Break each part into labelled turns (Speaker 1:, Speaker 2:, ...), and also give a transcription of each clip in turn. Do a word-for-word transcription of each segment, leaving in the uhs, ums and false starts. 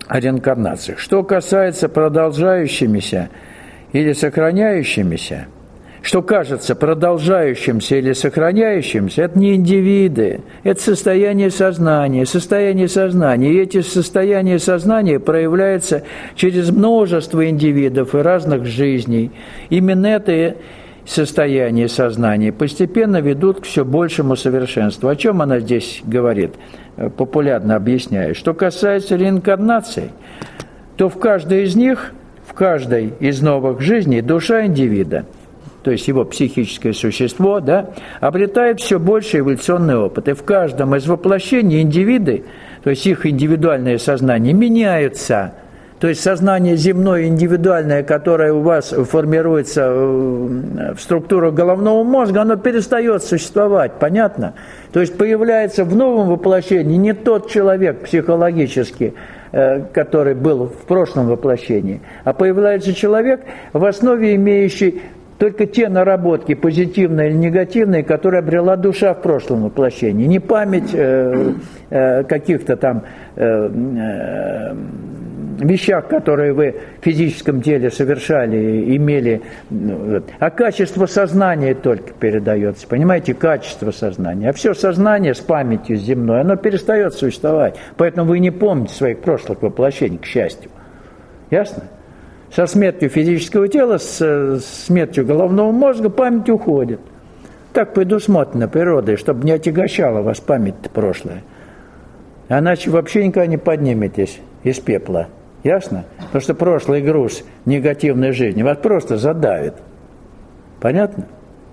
Speaker 1: о реинкарнации. Что касается продолжающимися или сохраняющимися, что кажется продолжающимся или сохраняющимся, это не индивиды, это состояние сознания, состояние сознания. И эти состояния сознания проявляются через множество индивидов и разных жизней. Именно это состояние сознания постепенно ведут к все большему совершенству. О чем она здесь говорит, популярно объясняет? Что касается реинкарнации, то в каждой из них, в каждой из новых жизней душа индивида, то есть его психическое существо, да, обретает все больше эволюционный опыт. И в каждом из воплощений индивиды, то есть их индивидуальное сознание, меняются. То есть сознание земное, индивидуальное, которое у вас формируется в структуру головного мозга, оно перестает существовать, понятно? То есть появляется в новом воплощении не тот человек психологически, который был в прошлом воплощении, а появляется человек, в основе имеющий только те наработки, позитивные или негативные, которые обрела душа в прошлом воплощении. Не память э, э, каких-то там э, э, вещах, которые вы в физическом теле совершали, имели, а качество сознания только передается. Понимаете, качество сознания. А все сознание с памятью земной, оно перестает существовать. Поэтому вы не помните своих прошлых воплощений, к счастью. Ясно? Со смертью физического тела, с смертью головного мозга память уходит. Так предусмотрено природой, чтобы не отягощала вас память прошлая. Иначе вообще никогда не подниметесь из пепла. Ясно? Потому что прошлый груз негативной жизни вас просто задавит. Понятно?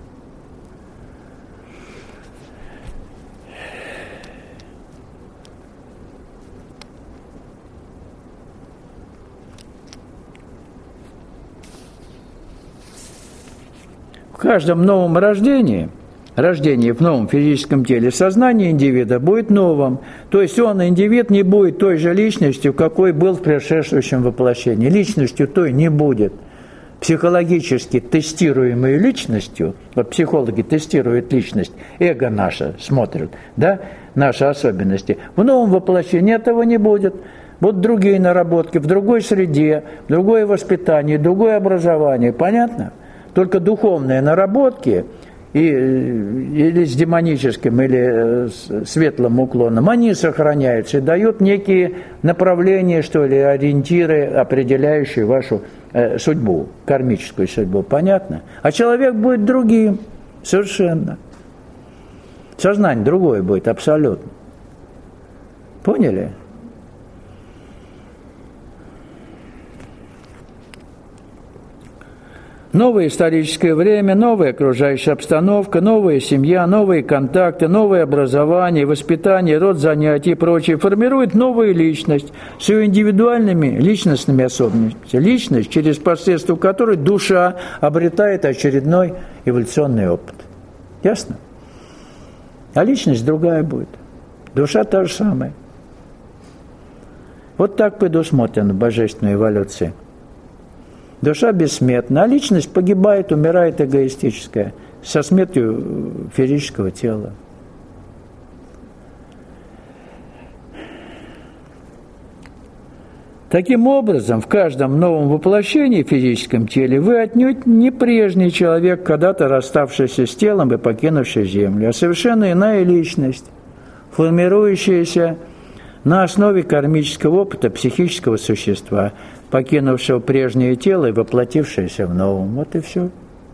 Speaker 1: В каждом новом рождении, рождении в новом физическом теле, сознание индивида будет новым. То есть он, индивид, не будет той же личностью, какой был в предшествующем воплощении. Личностью той не будет. Психологически тестируемой личностью, вот психологи тестируют личность, эго наше смотрят, да, наши особенности. В новом воплощении этого не будет. Будут другие наработки, в другой среде, другое воспитание, другое образование. Понятно? Только духовные наработки, и, или с демоническим, или с светлым уклоном, они сохраняются и дают некие направления, что ли, ориентиры, определяющие вашу э, судьбу, кармическую судьбу. Понятно? А человек будет другим, совершенно. Сознание другое будет, абсолютно. Поняли? Новое историческое время, новая окружающая обстановка, новая семья, новые контакты, новое образование, воспитание, род занятий и прочее формирует новую личность с ее индивидуальными личностными особенностями. Личность, через посредство которой душа обретает очередной эволюционный опыт. Ясно? А личность другая будет. Душа та же самая. Вот так предусмотрена божественная эволюция. Душа бессмертна, а личность погибает, умирает эгоистическая, со смертью физического тела. Таким образом, в каждом новом воплощении в физическом теле вы отнюдь не прежний человек, когда-то расставшийся с телом и покинувший Землю, а совершенно иная личность, формирующаяся на основе кармического опыта психического существа, покинувшего прежнее тело и воплотившееся в новом. Вот и все.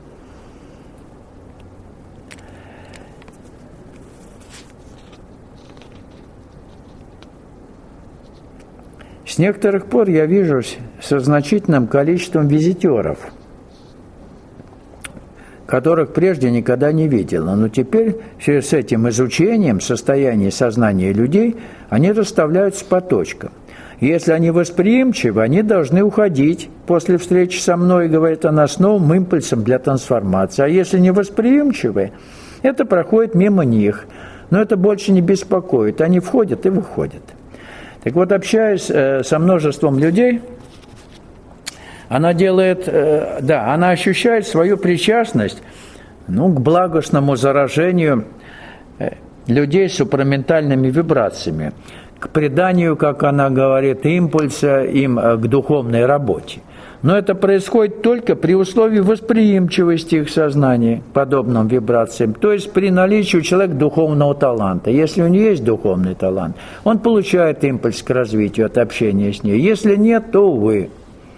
Speaker 1: С некоторых пор я вижусь со значительным количеством визитеров, которых прежде никогда не видела. Но теперь с этим изучением состояния сознания людей они расставляются по точкам. Если они восприимчивы, они должны уходить после встречи со мной, говорит она, с новым импульсом для трансформации. А если не восприимчивы, это проходит мимо них. Но это больше не беспокоит. Они входят и выходят. Так вот, общаясь э, со множеством людей, она делает, э, да, она ощущает свою причастность, ну, к благостному заражению э, людей с супраментальными вибрациями, к приданию, как она говорит, импульса им к духовной работе. Но это происходит только при условии восприимчивости их сознания к подобным вибрациям, то есть при наличии у человека духовного таланта. Если у него есть духовный талант, он получает импульс к развитию от общения с ней. Если нет, то увы.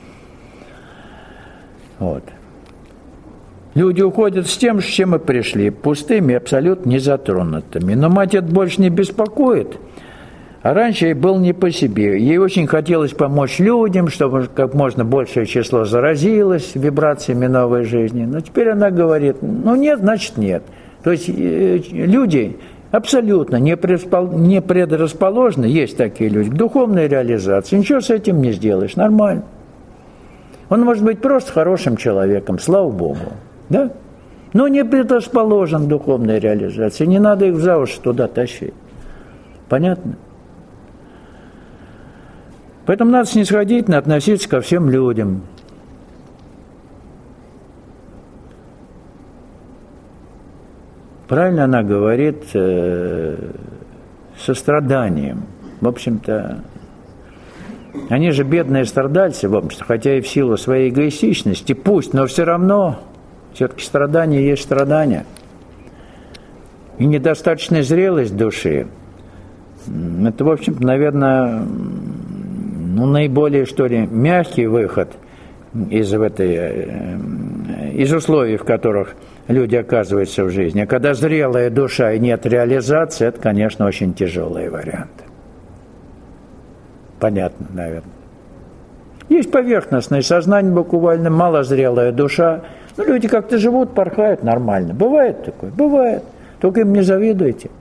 Speaker 1: Вот. Люди уходят с тем, с чем и пришли, пустыми, абсолютно незатронутыми. Но мать это больше не беспокоит. А раньше ей было не по себе. Ей очень хотелось помочь людям, чтобы как можно большее число заразилось вибрациями новой жизни. Но теперь она говорит, ну нет, значит нет. То есть люди абсолютно не предрасположены, есть такие люди, к духовной реализации. Ничего с этим не сделаешь, нормально. Он может быть просто хорошим человеком, слава Богу. Да? Но не предрасположен к духовной реализации. Не надо их за уши туда тащить. Понятно? Поэтому надо снисходительно относиться ко всем людям. Правильно она говорит, э, состраданием. В общем-то, они же бедные страдальцы, в общем-то, хотя и в силу своей эгоистичности, пусть, но все равно, все-таки страдание есть страдание. И недостаточная зрелость души, это, в общем-то, наверное, ну, наиболее, что ли, мягкий выход из, этой, из условий, в которых люди оказываются в жизни. А когда зрелая душа и нет реализации, это, конечно, очень тяжелый вариант. Понятно, наверное. Есть поверхностное сознание буквально, малозрелая душа. Ну, люди как-то живут, порхают нормально. Бывает такое? Бывает. Только им не завидуйте.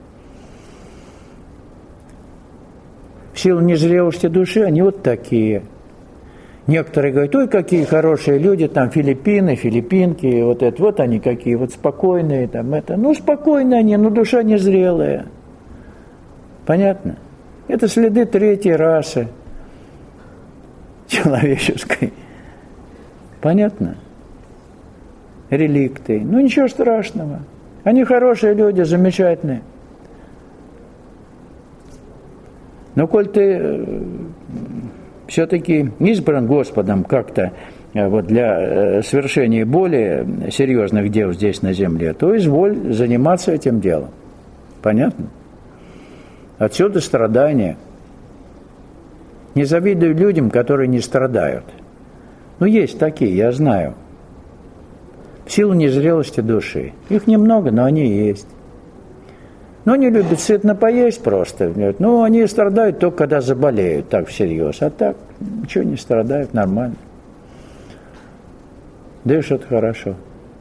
Speaker 1: В силу незрелости души они вот такие. Некоторые говорят, ой, какие хорошие люди, там Филиппины, филиппинки, вот это, вот они какие, вот спокойные, там это. Ну, спокойные они, но душа незрелая. Понятно? Это следы третьей расы человеческой. Понятно? Реликты. Ну, ничего страшного. Они хорошие люди, замечательные. Но коль ты все-таки избран Господом как-то вот для совершения более серьезных дел здесь на земле, то изволь заниматься этим делом. Понятно? Отсюда страдания. Не завидую людям, которые не страдают. Ну, есть такие, я знаю. В силу незрелости души. Их немного, но они есть. Но они любят сытно поесть просто. Ну, они страдают только когда заболеют, так всерьез. А так, ничего не страдают, нормально. Дышат хорошо.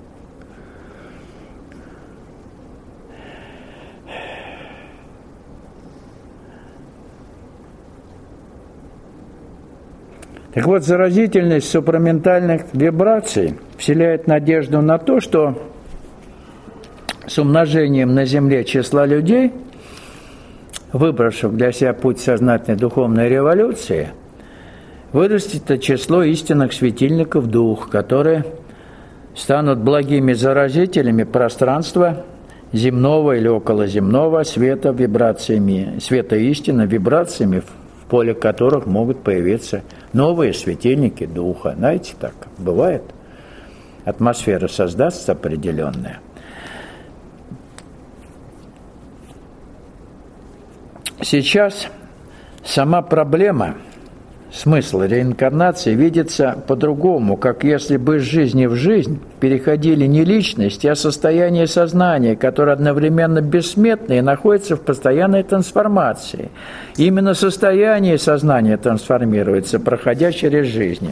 Speaker 1: Так вот, заразительность супраментальных вибраций вселяет надежду на то, что с умножением на Земле числа людей, выбравших для себя путь сознательной духовной революции, вырастет число истинных светильников дух, которые станут благими заразителями пространства земного или околоземного света вибрациями, света истины вибрациями, в поле которых могут появиться новые светильники духа. Знаете, так бывает. Атмосфера создастся определенная. Сейчас сама проблема, смысл реинкарнации видится по-другому, как если бы из жизни в жизнь переходили не личности, а состояние сознания, которое одновременно бессмертно и находится в постоянной трансформации. И именно состояние сознания трансформируется, проходя через жизнь.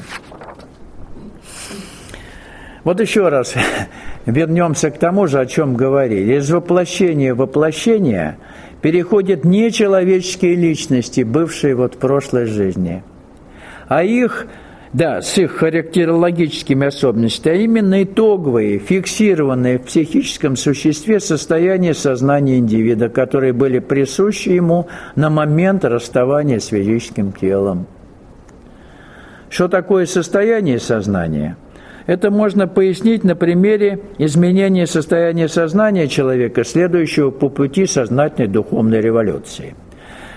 Speaker 1: Вот еще раз вернемся к тому же, о чем говорили. Из воплощения в воплощение переходят не человеческие личности, бывшие вот в прошлой жизни, а их, да, с их характерологическими особенностями, а именно итоговые, фиксированные в психическом существе состояния сознания индивида, которые были присущи ему на момент расставания с физическим телом. Что такое состояние сознания? Это можно пояснить на примере изменения состояния сознания человека, следующего по пути сознательной духовной революции.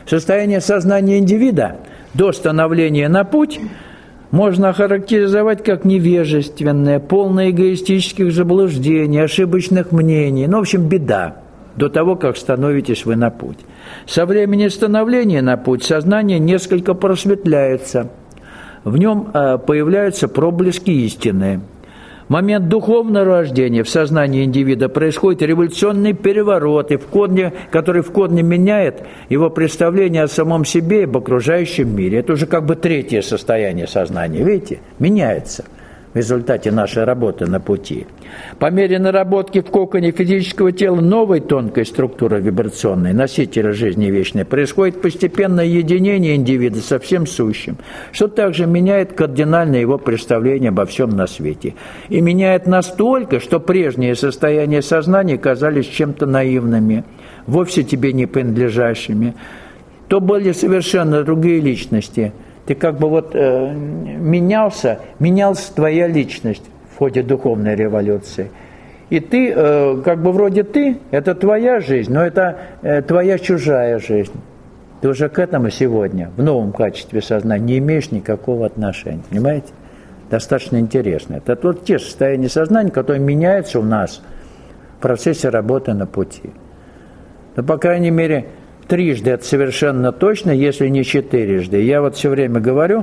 Speaker 1: Состояние сознания индивида до становления на путь можно охарактеризовать как невежественное, полное эгоистических заблуждений, ошибочных мнений. Ну, в общем, беда до того, как становитесь вы на путь. Со времени становления на путь сознание несколько просветляется. В нем появляются проблески истины. В момент духовного рождения в сознании индивида происходит революционный переворот, и в корне, который в корне меняет его представление о самом себе и об окружающем мире. Это уже как бы третье состояние сознания, видите, меняется в результате нашей работы на пути. По мере наработки в коконе физического тела новой тонкой структуры вибрационной, носителя жизни вечной, происходит постепенное единение индивида со всем сущим, что также меняет кардинально его представление обо всем на свете. И меняет настолько, что прежние состояния сознания казались чем-то наивными, вовсе тебе не принадлежащими. То были совершенно другие личности. Ты как бы вот э, менялся, менялась твоя личность в ходе духовной революции. И ты, э, как бы вроде ты, это твоя жизнь, но это э, твоя чужая жизнь. Ты уже к этому сегодня, в новом качестве сознания, не имеешь никакого отношения. Понимаете? Достаточно интересно. Это вот те состояния сознания, которые меняются у нас в процессе работы на пути. Но, по крайней мере, трижды это совершенно точно, если не четырежды. Я вот все время говорю,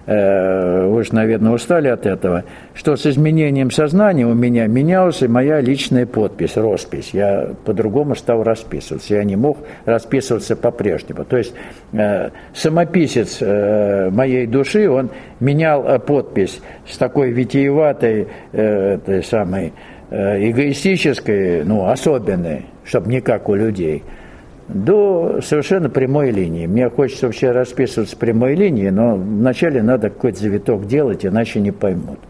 Speaker 1: э, вы же, наверное, устали от этого, что с изменением сознания у меня менялась и моя личная подпись, роспись. Я по-другому стал расписываться. Я не мог расписываться по-прежнему. То есть э, самописец э, моей души, он менял э, подпись с такой витиеватой, э, этой самой э, эгоистической, ну, особенной, чтобы не как у людей, до совершенно прямой линии. Мне хочется вообще расписываться прямой линией, но вначале надо какой-то завиток делать, иначе не поймут.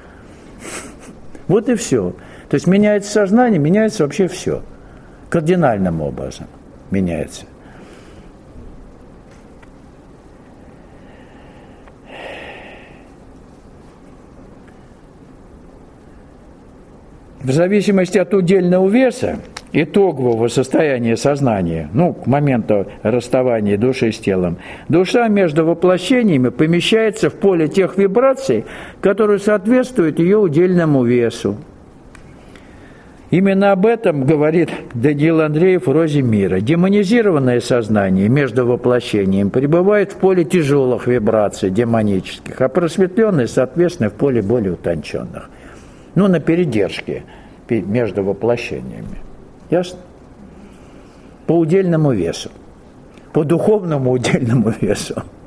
Speaker 1: Вот и все. То есть меняется сознание, меняется вообще все. Кардинальным образом меняется. В зависимости от удельного веса, итогового состояния сознания, ну, к моменту расставания души с телом, душа между воплощениями помещается в поле тех вибраций, которые соответствуют ее удельному весу. Именно об этом говорит Даниил Андреев в «Розе мира». Демонизированное сознание между воплощениями пребывает в поле тяжелых вибраций, демонических, а просветленное, соответственно, в поле более утонченных. Ну, на передержке между воплощениями. Ясно? По удельному весу. По духовному удельному весу.